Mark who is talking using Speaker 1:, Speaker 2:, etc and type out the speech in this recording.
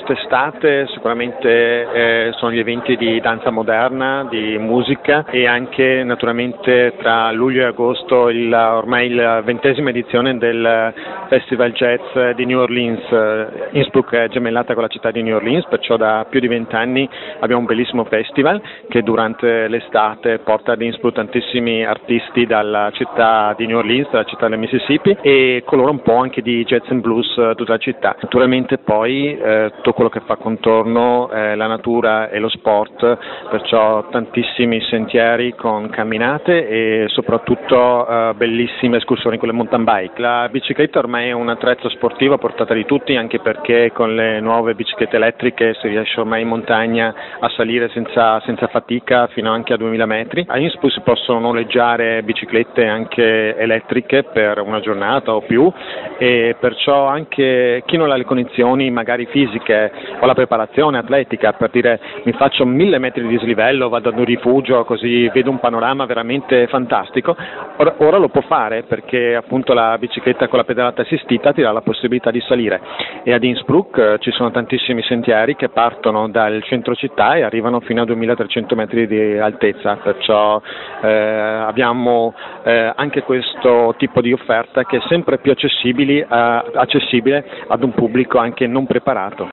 Speaker 1: quest'estate sicuramente sono gli eventi di danza moderna, di musica e anche naturalmente tra luglio e agosto ormai la 20ª edizione del Festival Jazz di New Orleans. Innsbruck è gemellata con la città di New Orleans, perciò da più di 20 anni abbiamo un bellissimo festival che durante l'estate porta ad Innsbruck tantissimi artisti dalla città di New Orleans, dalla città del Mississippi, e colora un po' anche di jazz and blues tutta la città. Naturalmente poi tutto quello che fa contorno la natura e lo sport, perciò tantissimi sentieri con camminate e soprattutto bellissime escursioni con le mountain bike. La bicicletta ormai è un attrezzo sportivo a portata di tutti, anche perché con le nuove biciclette elettriche si riesce ormai in montagna a salire senza fatica fino anche a 2000 metri. A Innsbruck si possono noleggiare biciclette anche elettriche per una giornata o più, e perciò anche chi non ha le condizioni magari fisiche o la preparazione atletica per dire mi faccio 1000 metri di dislivello, vado ad un rifugio così vedo un panorama veramente fantastico, ora lo può fare perché appunto la bicicletta con la pedalata assistita ti dà la possibilità di salire, e ad Innsbruck ci sono tantissimi sentieri che partono dal centro città e arrivano fino a 2300 metri di altezza, perciò abbiamo anche questo tipo di offerta che è sempre più accessibile ad un pubblico anche non preparato.